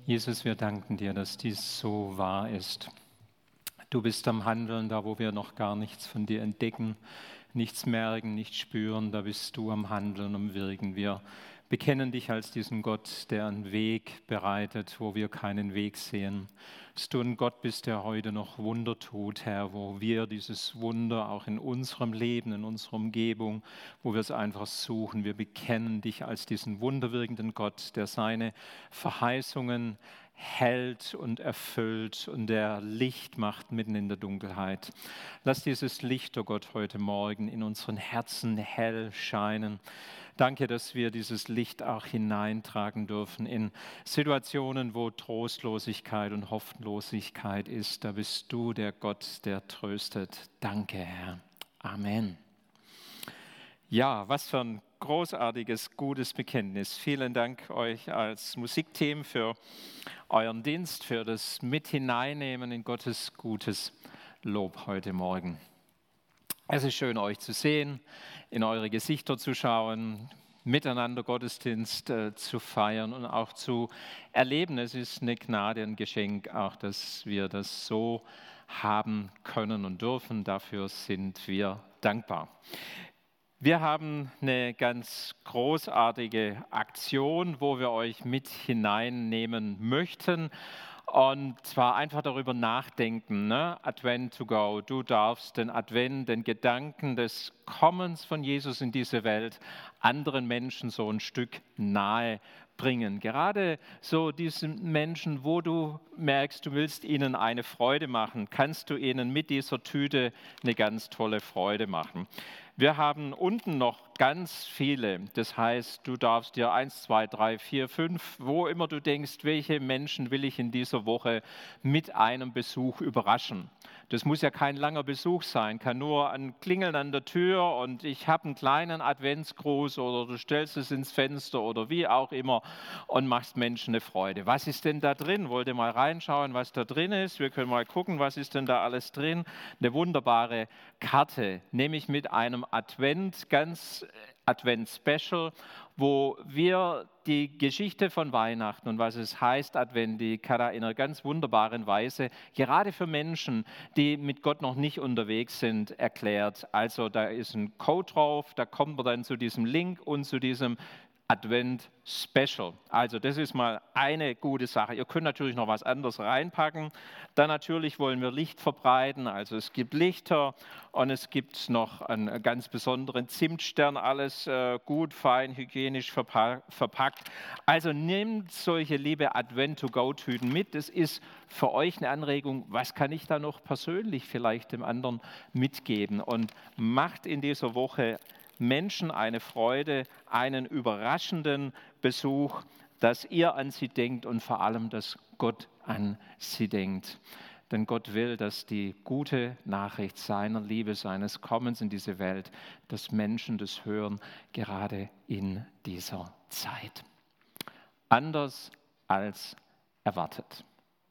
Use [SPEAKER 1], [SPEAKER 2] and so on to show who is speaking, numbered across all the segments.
[SPEAKER 1] Jesus, wir danken dir, dass dies so wahr ist. Du bist am Handeln, da wo wir noch gar nichts von dir entdecken, nichts merken, nichts spüren, da bist du am Handeln, am Wirken. Wir bekennen dich als diesen Gott, der einen Weg bereitet, wo wir keinen Weg sehen. Dass du ein Gott bist, der heute noch Wunder tut, Herr, wo wir dieses Wunder auch in unserem Leben, in unserer Umgebung, wo wir es einfach suchen. Wir bekennen dich als diesen wunderwirkenden Gott, der seine Verheißungen hält und erfüllt und der Licht macht mitten in der Dunkelheit. Lass dieses Licht, oh Gott, heute Morgen in unseren Herzen hell scheinen. Danke, dass wir dieses Licht auch hineintragen dürfen in Situationen, wo Trostlosigkeit und Hoffnungslosigkeit ist. Da bist du der Gott, der tröstet. Danke, Herr. Amen. Ja, was für ein großartiges, gutes Bekenntnis. Vielen Dank euch als Musikteam für euren Dienst, für das Mit-Hineinnehmen in Gottes gutes Lob heute Morgen. Es ist schön, euch zu sehen, in eure Gesichter zu schauen, miteinander Gottesdienst zu feiern und auch zu erleben. Es ist eine Gnade, ein Geschenk, auch dass wir das so haben können und dürfen. Dafür sind wir dankbar. Wir haben eine ganz großartige Aktion, wo wir euch mit hineinnehmen möchten. Und zwar einfach darüber nachdenken, ne? Advent to go. Du darfst den Advent, den Gedanken des Kommens von Jesus in diese Welt anderen Menschen so ein Stück nahe bringen. Gerade so diesen Menschen, wo du merkst, du willst ihnen eine Freude machen, kannst du ihnen mit dieser Tüte eine ganz tolle Freude machen. Wir haben unten noch ganz viele, das heißt, du darfst dir 1, 2, 3, 4, 5, wo immer du denkst, welche Menschen will ich in dieser Woche mit einem Besuch überraschen. Das muss ja kein langer Besuch sein, kann nur ein Klingeln an der Tür und ich habe einen kleinen Adventsgruß oder du stellst es ins Fenster oder wie auch immer und machst Menschen eine Freude. Was ist denn da drin? Wollt ihr mal reinschauen, was da drin ist? Wir können mal gucken, was ist denn da alles drin? Eine wunderbare Karte, nämlich mit einem Advent-Special, wo wir die Geschichte von Weihnachten und was es heißt, Advent, die Kara in einer ganz wunderbaren Weise, gerade für Menschen, die mit Gott noch nicht unterwegs sind, erklärt. Also da ist ein Code drauf, da kommt man dann zu diesem Link und zu diesem Advent Special. Also das ist mal eine gute Sache. Ihr könnt natürlich noch was anderes reinpacken. Dann natürlich wollen wir Licht verbreiten. Also es gibt Lichter und es gibt noch einen ganz besonderen Zimtstern. Alles gut, fein, hygienisch verpackt. Also nehmt solche liebe Advent-to-go-Tüten mit. Das ist für euch eine Anregung. Was kann ich da noch persönlich vielleicht dem anderen mitgeben? Und macht in dieser Woche Menschen eine Freude, einen überraschenden Besuch, dass ihr an sie denkt und vor allem, dass Gott an sie denkt. Denn Gott will, dass die gute Nachricht seiner Liebe, seines Kommens in diese Welt, dass Menschen das hören, gerade in dieser Zeit. Anders als erwartet.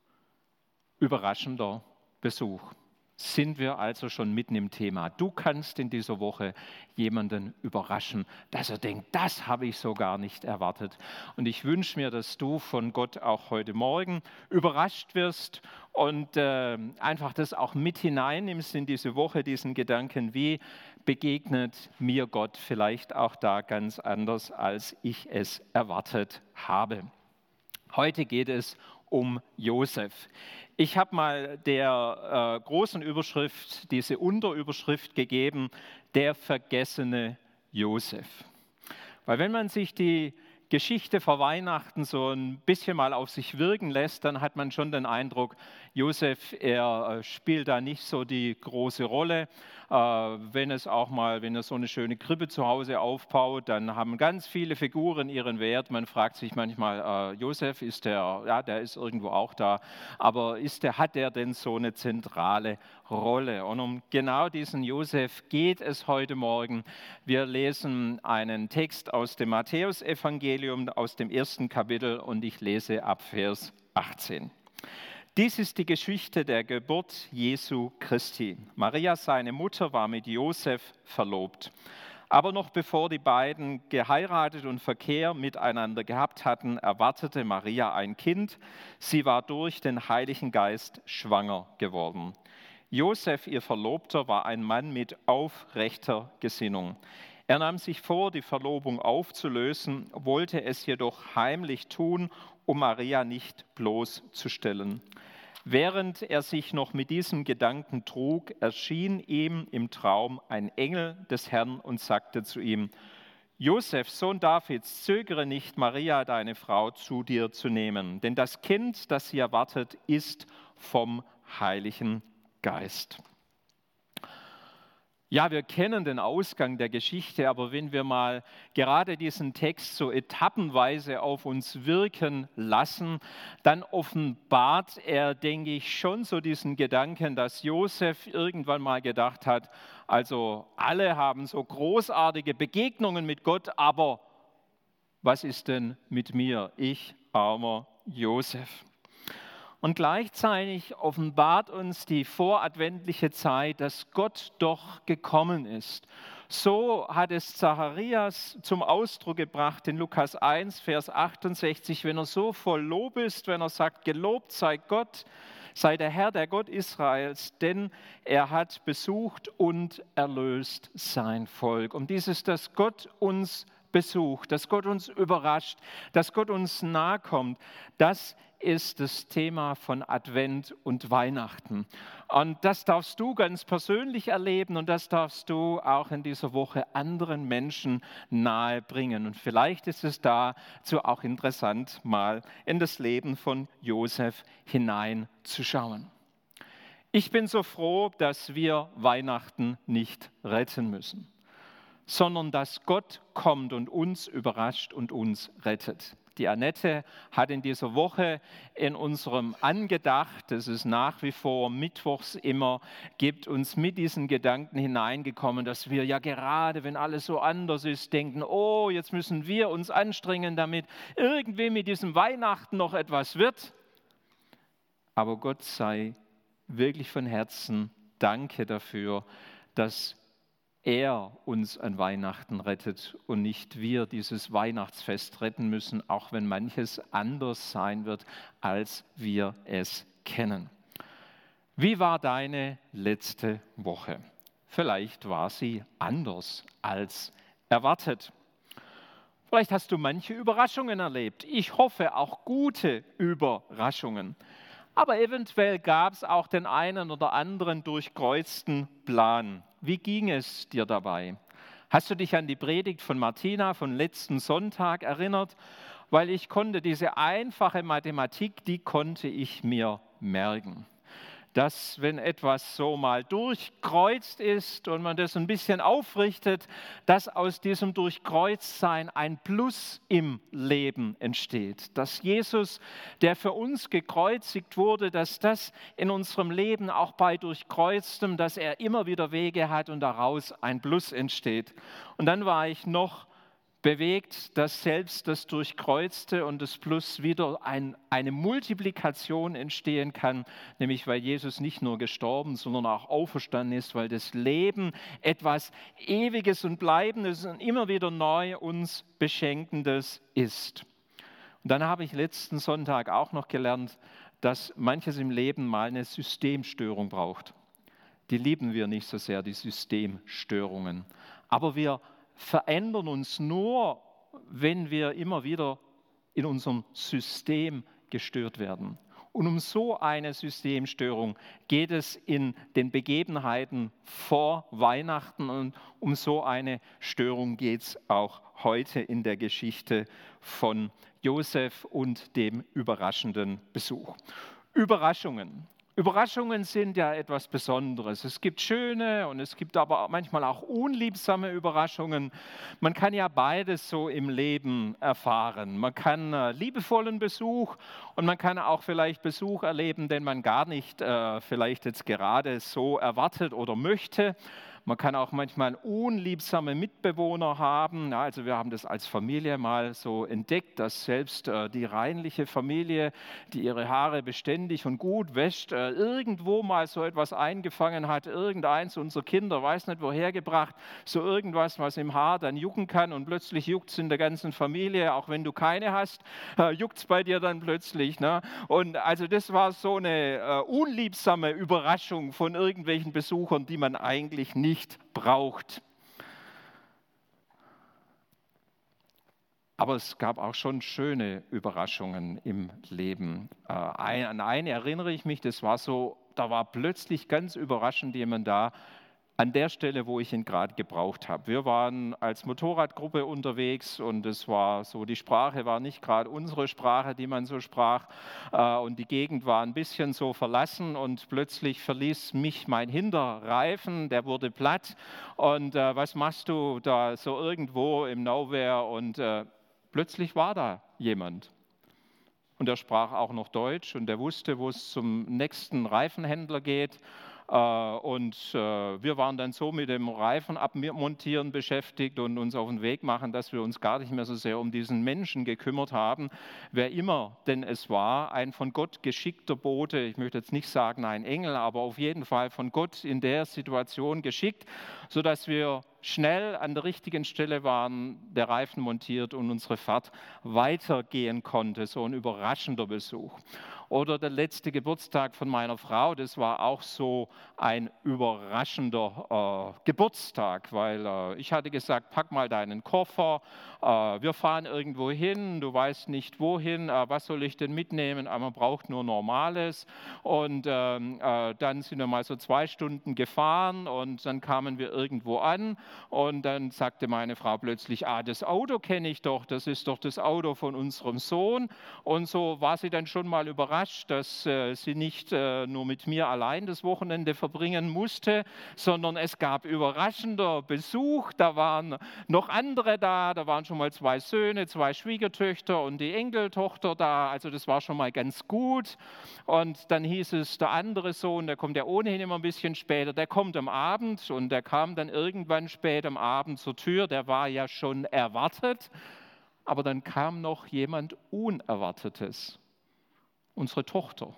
[SPEAKER 1] Überraschender Besuch. Sind wir also schon mitten im Thema. Du kannst in dieser Woche jemanden überraschen, dass er denkt, das habe ich so gar nicht erwartet. Und ich wünsche mir, dass du von Gott auch heute Morgen überrascht wirst und einfach das auch mit hineinnimmst in diese Woche, diesen Gedanken, wie begegnet mir Gott vielleicht auch da ganz anders, als ich es erwartet habe. Heute geht es um Josef. Ich habe mal der großen Überschrift, diese Unterüberschrift gegeben, der vergessene Josef. Weil wenn man sich die Geschichte vor Weihnachten so ein bisschen mal auf sich wirken lässt, dann hat man schon den Eindruck, Josef, er spielt da nicht so die große Rolle. Wenn er so eine schöne Krippe zu Hause aufbaut, dann haben ganz viele Figuren ihren Wert. Man fragt sich manchmal, Josef, der ist irgendwo auch da, aber hat der denn so eine zentrale Rolle? Und um genau diesen Josef geht es heute Morgen. Wir lesen einen Text aus dem Matthäusevangelium, aus dem 1. Kapitel und ich lese ab Vers 18. Dies ist die Geschichte der Geburt Jesu Christi. Maria, seine Mutter, war mit Josef verlobt. Aber noch bevor die beiden geheiratet und Verkehr miteinander gehabt hatten, erwartete Maria ein Kind. Sie war durch den Heiligen Geist schwanger geworden. Josef, ihr Verlobter, war ein Mann mit aufrechter Gesinnung. Er nahm sich vor, die Verlobung aufzulösen, wollte es jedoch heimlich tun, um Maria nicht bloßzustellen. Während er sich noch mit diesem Gedanken trug, erschien ihm im Traum ein Engel des Herrn und sagte zu ihm: Josef, Sohn Davids, zögere nicht, Maria, deine Frau, zu dir zu nehmen, denn das Kind, das sie erwartet, ist vom Heiligen Geist. Ja, wir kennen den Ausgang der Geschichte, aber wenn wir mal gerade diesen Text so etappenweise auf uns wirken lassen, dann offenbart er, denke ich, schon so diesen Gedanken, dass Josef irgendwann mal gedacht hat, also alle haben so großartige Begegnungen mit Gott, aber was ist denn mit mir, ich armer Josef? Und gleichzeitig offenbart uns die voradventliche Zeit, dass Gott doch gekommen ist. So hat es Zacharias zum Ausdruck gebracht in Lukas 1, Vers 68, wenn er so voll Lob ist, wenn er sagt, gelobt sei Gott, sei der Herr, der Gott Israels, denn er hat besucht und erlöst sein Volk. Und dies ist, dass Gott uns besucht, dass Gott uns überrascht, dass Gott uns nahe kommt, das ist das Thema von Advent und Weihnachten. Und das darfst du ganz persönlich erleben und das darfst du auch in dieser Woche anderen Menschen nahe bringen. Und vielleicht ist es dazu auch interessant, mal in das Leben von Josef hineinzuschauen. Ich bin so froh, dass wir Weihnachten nicht retten müssen, sondern dass Gott kommt und uns überrascht und uns rettet. Die Annette hat in dieser Woche in unserem Angedacht, das ist nach wie vor mittwochs immer, gibt uns mit diesen Gedanken hineingekommen, dass wir ja gerade, wenn alles so anders ist, denken, oh, jetzt müssen wir uns anstrengen, damit irgendwie mit diesem Weihnachten noch etwas wird. Aber Gott sei wirklich von Herzen Danke dafür, dass er uns an Weihnachten rettet und nicht wir dieses Weihnachtsfest retten müssen, auch wenn manches anders sein wird, als wir es kennen. Wie war deine letzte Woche? Vielleicht war sie anders als erwartet. Vielleicht hast du manche Überraschungen erlebt. Ich hoffe auch gute Überraschungen. Aber eventuell gab es auch den einen oder anderen durchkreuzten Plan. Wie ging es dir dabei? Hast du dich an die Predigt von Martina von letzten Sonntag erinnert? Weil ich konnte diese einfache Mathematik, die konnte ich mir merken. Dass, wenn etwas so mal durchkreuzt ist und man das ein bisschen aufrichtet, dass aus diesem Durchkreuzztsein ein Plus im Leben entsteht. Dass Jesus, der für uns gekreuzigt wurde, dass das in unserem Leben auch bei Durchkreuztem, dass er immer wieder Wege hat und daraus ein Plus entsteht. Und dann war ich noch bewegt, dass selbst das Durchkreuzte und das Plus wieder eine Multiplikation entstehen kann, nämlich weil Jesus nicht nur gestorben, sondern auch auferstanden ist, weil das Leben etwas Ewiges und Bleibendes und immer wieder neu uns Beschenkendes ist. Und dann habe ich letzten Sonntag auch noch gelernt, dass manches im Leben mal eine Systemstörung braucht. Die lieben wir nicht so sehr, die Systemstörungen. Aber wir verändern uns nur, wenn wir immer wieder in unserem System gestört werden. Und um so eine Systemstörung geht es in den Begebenheiten vor Weihnachten und um so eine Störung geht es auch heute in der Geschichte von Josef und dem überraschenden Besuch. Überraschungen sind ja etwas Besonderes. Es gibt schöne und es gibt aber manchmal auch unliebsame Überraschungen. Man kann ja beides so im Leben erfahren. Man kann liebevollen Besuch und man kann auch vielleicht Besuch erleben, den man gar nicht vielleicht jetzt gerade so erwartet oder möchte. Man kann auch manchmal unliebsame Mitbewohner haben. Ja, also wir haben das als Familie mal so entdeckt, dass selbst die reinliche Familie, die ihre Haare beständig und gut wäscht, irgendwo mal so etwas eingefangen hat. Irgendeins unserer Kinder, weiß nicht woher gebracht, so irgendwas, was im Haar dann jucken kann und plötzlich juckt es in der ganzen Familie, auch wenn du keine hast, juckt es bei dir dann plötzlich. Ne? Und also das war so eine unliebsame Überraschung von irgendwelchen Besuchern, die man eigentlich nicht braucht. Aber es gab auch schon schöne Überraschungen im Leben. An eine erinnere ich mich, das war so, da war plötzlich ganz überraschend jemand da, an der Stelle, wo ich ihn gerade gebraucht habe. Wir waren als Motorradgruppe unterwegs und es war so, die Sprache war nicht gerade unsere Sprache, die man so sprach, und die Gegend war ein bisschen so verlassen und plötzlich verließ mich mein Hinterreifen, der wurde platt und was machst du da so irgendwo im Nowhere und plötzlich war da jemand. Und er sprach auch noch Deutsch und er wusste, wo es zum nächsten Reifenhändler geht. Und wir waren dann so mit dem Reifen abmontieren beschäftigt und uns auf den Weg machen, dass wir uns gar nicht mehr so sehr um diesen Menschen gekümmert haben. Wer immer denn es war, ein von Gott geschickter Bote, ich möchte jetzt nicht sagen ein Engel, aber auf jeden Fall von Gott in der Situation geschickt, sodass wir schnell an der richtigen Stelle waren, der Reifen montiert und unsere Fahrt weitergehen konnte. So ein überraschender Besuch. Oder der letzte Geburtstag von meiner Frau, das war auch so ein überraschender Geburtstag, weil ich hatte gesagt, pack mal deinen Koffer, wir fahren irgendwo hin, du weißt nicht wohin, was soll ich denn mitnehmen, man braucht nur Normales. Und dann sind wir mal so 2 Stunden gefahren und dann kamen wir irgendwo an und dann sagte meine Frau plötzlich, das Auto kenne ich doch, das ist doch das Auto von unserem Sohn. Und so war sie dann schon mal überrascht, dass sie nicht nur mit mir allein das Wochenende verbringen musste, sondern es gab überraschender Besuch. Da waren noch andere da waren schon mal 2 Söhne, 2 Schwiegertöchter und die Enkeltochter da. Also das war schon mal ganz gut. Und dann hieß es, der andere Sohn, der kommt ja ohnehin immer ein bisschen später, der kommt am Abend und der kam dann irgendwann spät am Abend zur Tür. Der war ja schon erwartet, aber dann kam noch jemand Unerwartetes. Unsere Tochter.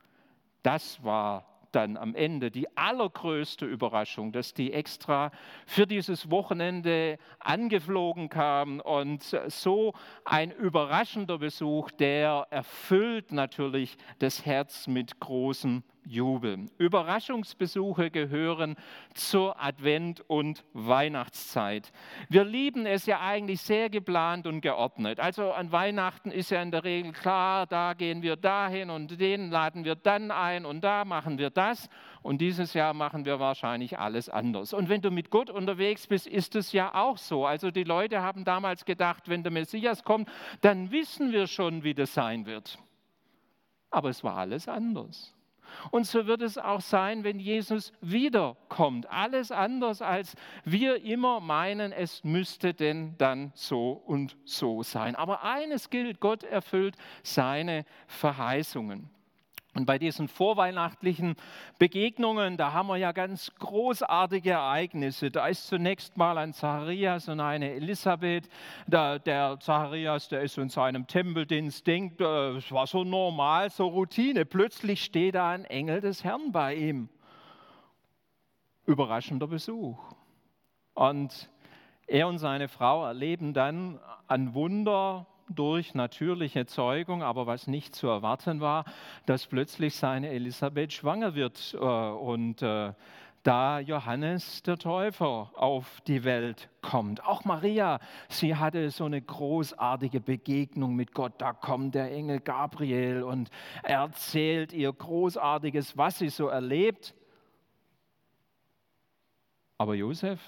[SPEAKER 1] Das war dann am Ende die allergrößte Überraschung, dass die extra für dieses Wochenende angeflogen kam und so ein überraschender Besuch, der erfüllt natürlich das Herz mit großem Jubel. Überraschungsbesuche gehören zur Advent- und Weihnachtszeit. Wir lieben es ja eigentlich sehr geplant und geordnet. Also an Weihnachten ist ja in der Regel klar, da gehen wir dahin und den laden wir dann ein und da machen wir das. Und dieses Jahr machen wir wahrscheinlich alles anders. Und wenn du mit Gott unterwegs bist, ist es ja auch so. Also die Leute haben damals gedacht, wenn der Messias kommt, dann wissen wir schon, wie das sein wird. Aber es war alles anders. Und so wird es auch sein, wenn Jesus wiederkommt. Alles anders, als wir immer meinen, es müsste denn dann so und so sein. Aber eines gilt, Gott erfüllt seine Verheißungen. Und bei diesen vorweihnachtlichen Begegnungen, da haben wir ja ganz großartige Ereignisse. Da ist zunächst mal ein Zacharias und eine Elisabeth. Der Zacharias, der ist in seinem Tempeldienst, denkt, es war so normal, so Routine. Plötzlich steht da ein Engel des Herrn bei ihm. Überraschender Besuch. Und er und seine Frau erleben dann ein Wunder durch natürliche Zeugung, aber was nicht zu erwarten war, dass plötzlich seine Elisabeth schwanger wird und da Johannes der Täufer auf die Welt kommt. Auch Maria, sie hatte so eine großartige Begegnung mit Gott. Da kommt der Engel Gabriel und er erzählt ihr Großartiges, was sie so erlebt. Aber Josef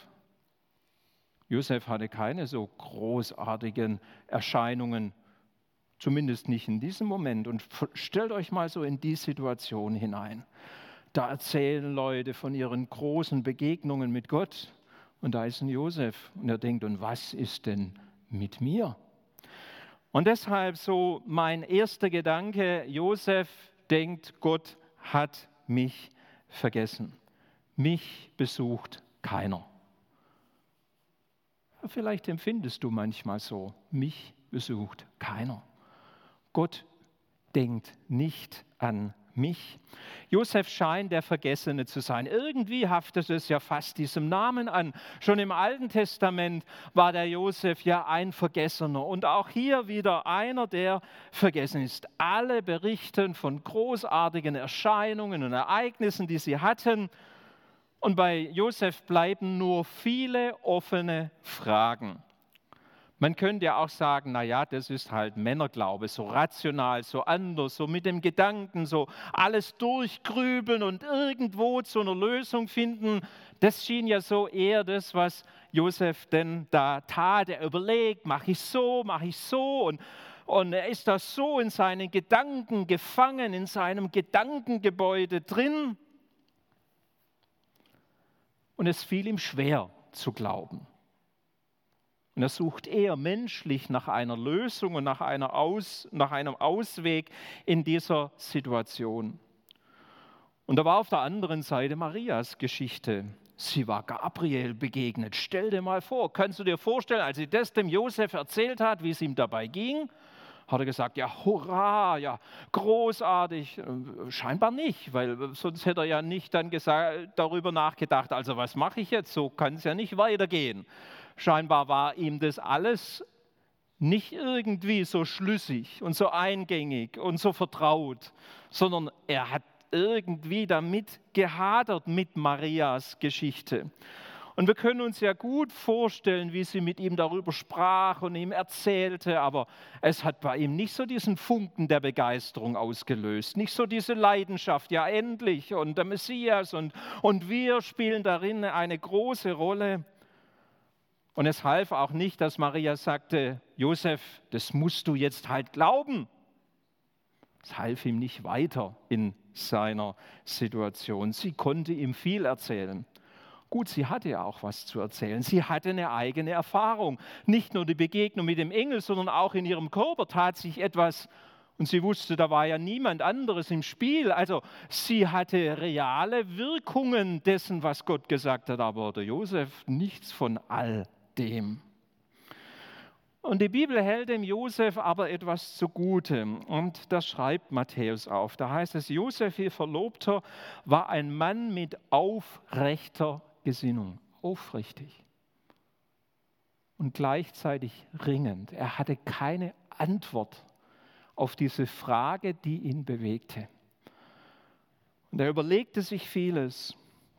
[SPEAKER 1] hatte keine so großartigen Erscheinungen, zumindest nicht in diesem Moment. Und stellt euch mal so in die Situation hinein. Da erzählen Leute von ihren großen Begegnungen mit Gott und da ist ein Josef und er denkt, und was ist denn mit mir? Und deshalb so mein erster Gedanke, Josef denkt, Gott hat mich vergessen. Mich besucht keiner. Vielleicht empfindest du manchmal so, mich besucht keiner. Gott denkt nicht an mich. Josef scheint der Vergessene zu sein. Irgendwie haftet es ja fast diesem Namen an. Schon im Alten Testament war der Josef ja ein Vergessener und auch hier wieder einer, der vergessen ist. Alle berichten von großartigen Erscheinungen und Ereignissen, die sie hatten. Und bei Josef bleiben nur viele offene Fragen. Man könnte ja auch sagen, naja, das ist halt Männerglaube, so rational, so anders, so mit dem Gedanken, so alles durchgrübeln und irgendwo zu einer Lösung finden. Das schien ja so eher das, was Josef denn da tat. Er überlegt, mache ich so und er ist da so in seinen Gedanken gefangen, in seinem Gedankengebäude drin. Und es fiel ihm schwer zu glauben. Und er sucht eher menschlich nach einer Lösung und nach einem Ausweg in dieser Situation. Und da war auf der anderen Seite Marias Geschichte. Sie war Gabriel begegnet. Stell dir mal vor, kannst du dir vorstellen, als sie das dem Josef erzählt hat, wie es ihm dabei ging, hat er gesagt, ja hurra, ja großartig. Scheinbar nicht, weil sonst hätte er ja nicht dann darüber nachgedacht, also was mache ich jetzt, so kann es ja nicht weitergehen. Scheinbar war ihm das alles nicht irgendwie so schlüssig und so eingängig und so vertraut, sondern er hat irgendwie damit gehadert mit Marias Geschichte. Und wir können uns ja gut vorstellen, wie sie mit ihm darüber sprach und ihm erzählte, aber es hat bei ihm nicht so diesen Funken der Begeisterung ausgelöst, nicht so diese Leidenschaft, ja endlich und der Messias und wir spielen darin eine große Rolle. Und es half auch nicht, dass Maria sagte, Josef, das musst du jetzt halt glauben. Es half ihm nicht weiter in seiner Situation. Sie konnte ihm viel erzählen. Gut, sie hatte ja auch was zu erzählen. Sie hatte eine eigene Erfahrung. Nicht nur die Begegnung mit dem Engel, sondern auch in ihrem Körper tat sich etwas. Und sie wusste, da war ja niemand anderes im Spiel. Also sie hatte reale Wirkungen dessen, was Gott gesagt hat. Aber der Josef nichts von all dem. Und die Bibel hält dem Josef aber etwas zugute. Und das schreibt Matthäus auf. Da heißt es, Josef, ihr Verlobter, war ein Mann mit aufrechter Gesinnung. Aufrichtig. Und gleichzeitig ringend. Er hatte keine Antwort auf diese Frage, die ihn bewegte. Und er überlegte sich vieles,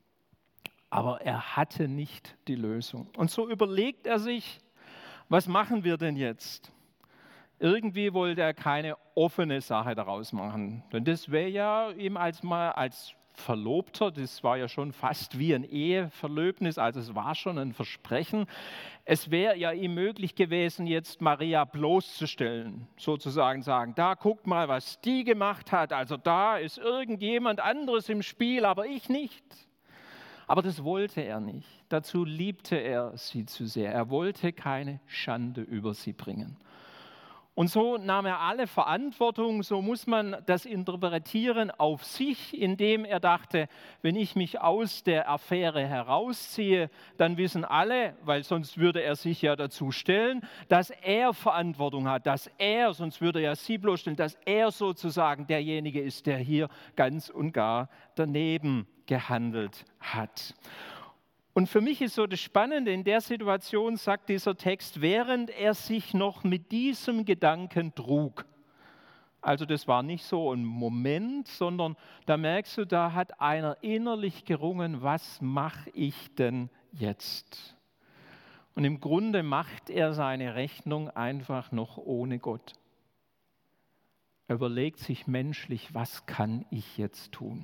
[SPEAKER 1] aber er hatte nicht die Lösung. Und so überlegt er sich, was machen wir denn jetzt? Irgendwie wollte er keine offene Sache daraus machen. Denn das wäre ja ihm als Verlobter, das war ja schon fast wie ein Eheverlöbnis, also es war schon ein Versprechen. Es wäre ja ihm möglich gewesen, jetzt Maria bloßzustellen, sozusagen sagen, da guckt mal, was die gemacht hat, also da ist irgendjemand anderes im Spiel, aber ich nicht. Aber das wollte er nicht. Dazu liebte er sie zu sehr. Er wollte keine Schande über sie bringen. Und so nahm er alle Verantwortung, so muss man das interpretieren, auf sich, indem er dachte, wenn ich mich aus der Affäre herausziehe, dann wissen alle, weil sonst würde er sich ja dazu stellen, dass er Verantwortung hat, dass er, sonst würde er sie bloßstellen, dass er sozusagen derjenige ist, der hier ganz und gar daneben gehandelt hat. Und für mich ist so das Spannende, in der Situation sagt dieser Text, während er sich noch mit diesem Gedanken trug. Also das war nicht so ein Moment, sondern da merkst du, da hat einer innerlich gerungen, was mache ich denn jetzt? Und im Grunde macht er seine Rechnung einfach noch ohne Gott. Er überlegt sich menschlich, was kann ich jetzt tun?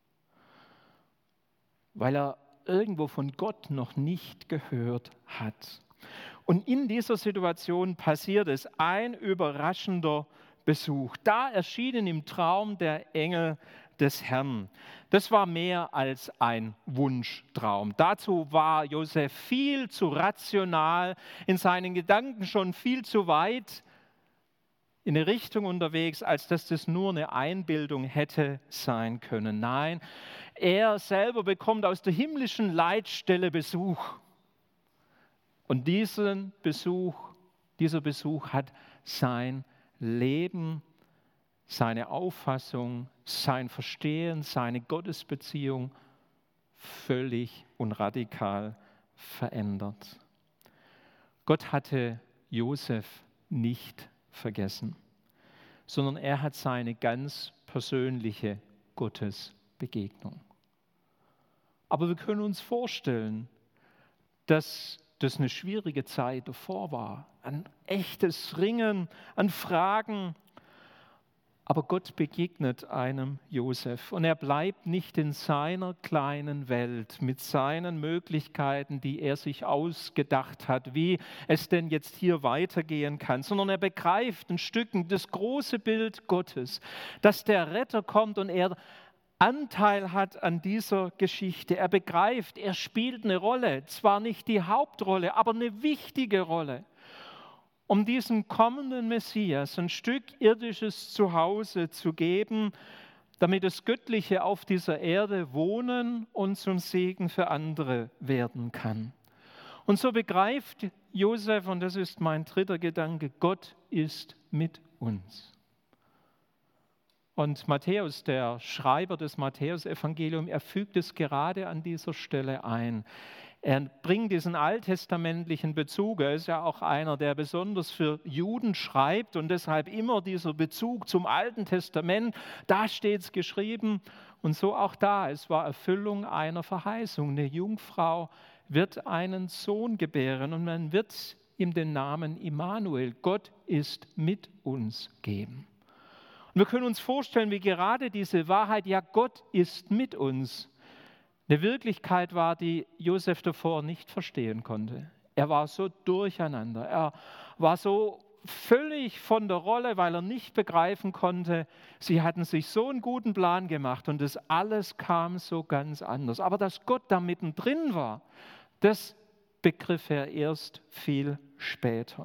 [SPEAKER 1] Weil er irgendwo von Gott noch nicht gehört hat. Und in dieser Situation passiert es, ein überraschender Besuch. Da erschienen im Traum der Engel des Herrn. Das war mehr als ein Wunschtraum. Dazu war Josef viel zu rational, in seinen Gedanken schon viel zu weit in eine Richtung unterwegs, als dass das nur eine Einbildung hätte sein können. Nein, Er selber bekommt aus der himmlischen Leitstelle Besuch. Und dieser Besuch hat sein Leben, seine Auffassung, sein Verstehen, seine Gottesbeziehung völlig und radikal verändert. Gott hatte Josef nicht vergessen, sondern er hat seine ganz persönliche Gottesbegegnung. Aber wir können uns vorstellen, dass das eine schwierige Zeit davor war, ein echtes Ringen, an Fragen. Aber Gott begegnet einem Josef und er bleibt nicht in seiner kleinen Welt mit seinen Möglichkeiten, die er sich ausgedacht hat, wie es denn jetzt hier weitergehen kann, sondern er begreift ein Stück das große Bild Gottes, dass der Retter kommt und er Anteil hat an dieser Geschichte. Er begreift, er spielt eine Rolle, zwar nicht die Hauptrolle, aber eine wichtige Rolle, um diesem kommenden Messias ein Stück irdisches Zuhause zu geben, damit das Göttliche auf dieser Erde wohnen und zum Segen für andere werden kann. Und so begreift Josef, und das ist mein dritter Gedanke, Gott ist mit uns. Und Matthäus, der Schreiber des Matthäusevangeliums, er fügt es gerade an dieser Stelle ein. Er bringt diesen alttestamentlichen Bezug. Er ist ja auch einer, der besonders für Juden schreibt und deshalb immer dieser Bezug zum Alten Testament. Da steht es geschrieben und so auch da. Es war Erfüllung einer Verheißung. Eine Jungfrau wird einen Sohn gebären und man wird ihm den Namen Immanuel, Gott ist mit uns, geben. Und wir können uns vorstellen, wie gerade diese Wahrheit, ja, Gott ist mit uns, eine Wirklichkeit war, die Josef davor nicht verstehen konnte. Er war so durcheinander, er war so völlig von der Rolle, weil er nicht begreifen konnte, sie hatten sich so einen guten Plan gemacht und das alles kam so ganz anders. Aber dass Gott da mittendrin war, das begriff er erst viel später.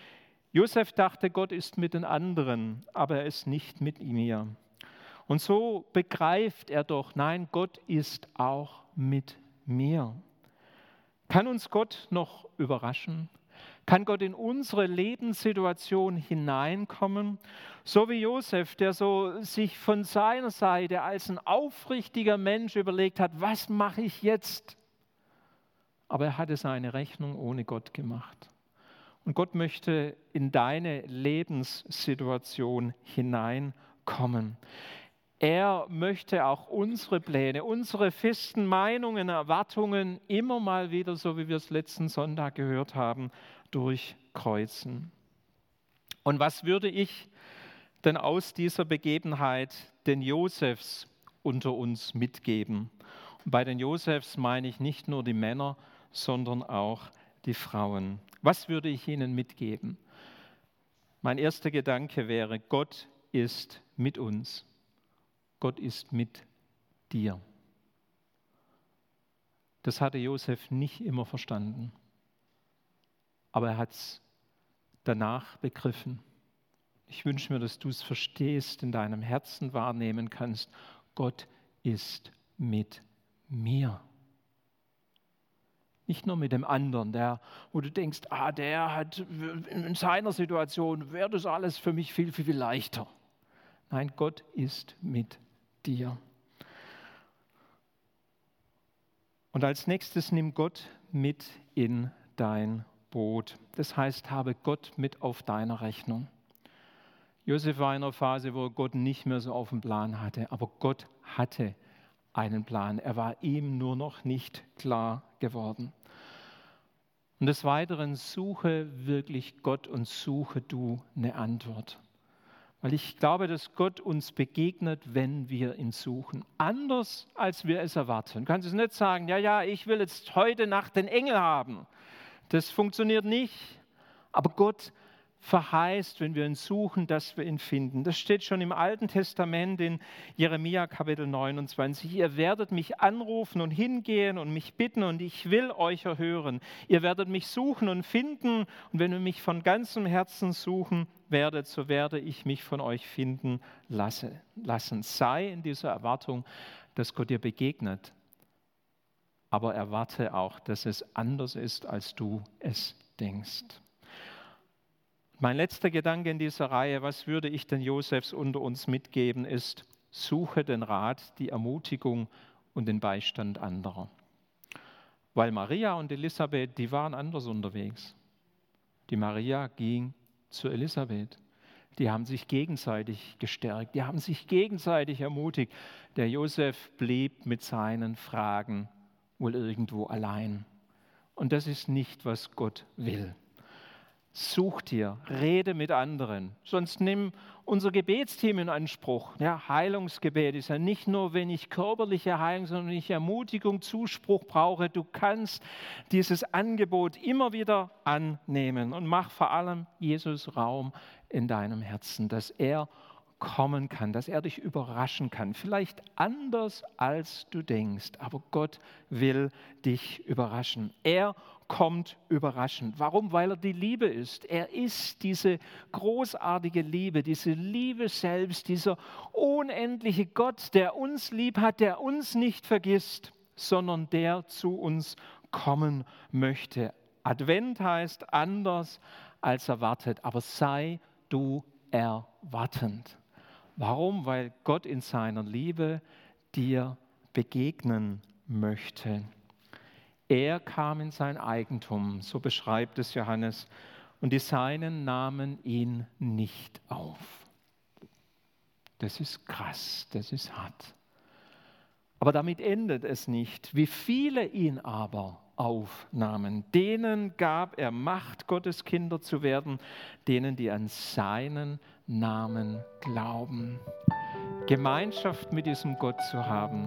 [SPEAKER 1] Josef dachte, Gott ist mit den anderen, aber er ist nicht mit mir. Und so begreift er doch, nein, Gott ist auch mit mir. Kann uns Gott noch überraschen? Kann Gott in unsere Lebenssituation hineinkommen? So wie Josef, der so sich von seiner Seite als ein aufrichtiger Mensch überlegt hat, was mache ich jetzt? Aber er hatte seine Rechnung ohne Gott gemacht. Und Gott möchte in deine Lebenssituation hineinkommen. Er möchte auch unsere Pläne, unsere festen Meinungen, Erwartungen immer mal wieder, so wie wir es letzten Sonntag gehört haben, durchkreuzen. Und was würde ich denn aus dieser Begebenheit den Josefs unter uns mitgeben? Und bei den Josefs meine ich nicht nur die Männer, sondern auch die Frauen. Was würde ich ihnen mitgeben? Mein erster Gedanke wäre, Gott ist mit uns. Gott ist mit dir. Das hatte Josef nicht immer verstanden, aber er hat es danach begriffen. Ich wünsche mir, dass du es verstehst, in deinem Herzen wahrnehmen kannst. Gott ist mit mir. Nicht nur mit dem anderen, wo du denkst, der hat in seiner Situation, wäre das alles für mich viel, viel, viel leichter. Nein, Gott ist mit dir. Und als nächstes nimm Gott mit in dein Boot. Das heißt, habe Gott mit auf deiner Rechnung. Josef war in einer Phase, wo er Gott nicht mehr so auf dem Plan hatte, aber Gott hatte einen Plan. Er war ihm nur noch nicht klar geworden. Und des Weiteren suche wirklich Gott und suche du eine Antwort. Weil ich glaube, dass Gott uns begegnet, wenn wir ihn suchen. Anders, als wir es erwarten. Du kannst es nicht sagen, ja, ich will jetzt heute Nacht den Engel haben. Das funktioniert nicht. Aber Gott verheißt, wenn wir ihn suchen, dass wir ihn finden. Das steht schon im Alten Testament in Jeremia Kapitel 29. Ihr werdet mich anrufen und hingehen und mich bitten und ich will euch erhören. Ihr werdet mich suchen und finden und wenn ihr mich von ganzem Herzen suchen werdet, so werde ich mich von euch finden lassen. Sei in dieser Erwartung, dass Gott dir begegnet, aber erwarte auch, dass es anders ist, als du es denkst. Mein letzter Gedanke in dieser Reihe, was würde ich den Josefs unter uns mitgeben, ist, suche den Rat, die Ermutigung und den Beistand anderer. Weil Maria und Elisabeth, die waren anders unterwegs. Die Maria ging zu Elisabeth. Die haben sich gegenseitig gestärkt, die haben sich gegenseitig ermutigt. Der Josef blieb mit seinen Fragen wohl irgendwo allein. Und das ist nicht, was Gott will. Such dir, rede mit anderen, sonst nimm unser Gebetsteam in Anspruch. Ja, Heilungsgebet ist ja nicht nur, wenn ich körperliche Heilung, sondern wenn ich Ermutigung, Zuspruch brauche. Du kannst dieses Angebot immer wieder annehmen und mach vor allem Jesus Raum in deinem Herzen, dass er kommen kann, dass er dich überraschen kann. Vielleicht anders als du denkst, aber Gott will dich überraschen. Er kommt überraschend. Warum? Weil er die Liebe ist. Er ist diese großartige Liebe, diese Liebe selbst, dieser unendliche Gott, der uns lieb hat, der uns nicht vergisst, sondern der zu uns kommen möchte. Advent heißt anders als erwartet, aber sei du erwartend. Warum? Weil Gott in seiner Liebe dir begegnen möchte. Er kam in sein Eigentum, so beschreibt es Johannes, und die Seinen nahmen ihn nicht auf. Das ist krass, das ist hart. Aber damit endet es nicht. Wie viele ihn aber aufnahmen, denen gab er Macht, Gottes Kinder zu werden, denen, die an seinen Namen glauben. Gemeinschaft mit diesem Gott zu haben,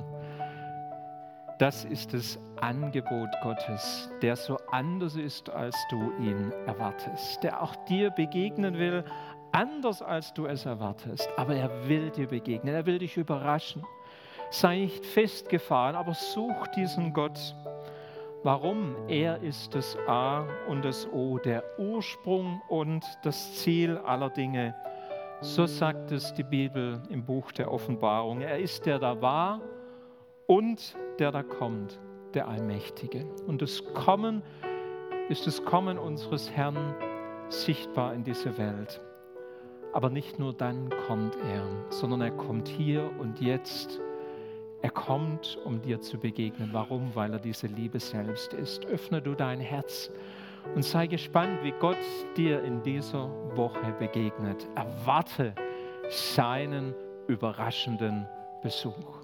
[SPEAKER 1] das ist das Angebot Gottes, der so anders ist, als du ihn erwartest, der auch dir begegnen will, anders als du es erwartest, aber er will dir begegnen, er will dich überraschen. Sei nicht festgefahren, aber such diesen Gott. Warum? Er ist das A und das O, der Ursprung und das Ziel aller Dinge. So sagt es die Bibel im Buch der Offenbarung. Er ist der da war und der da kommt, der Allmächtige. Und das Kommen ist das Kommen unseres Herrn sichtbar in diese Welt. Aber nicht nur dann kommt er, sondern er kommt hier und jetzt. Er kommt, um dir zu begegnen. Warum? Weil er diese Liebe selbst ist. Öffne du dein Herz und sei gespannt, wie Gott dir in dieser Woche begegnet. Erwarte seinen überraschenden Besuch.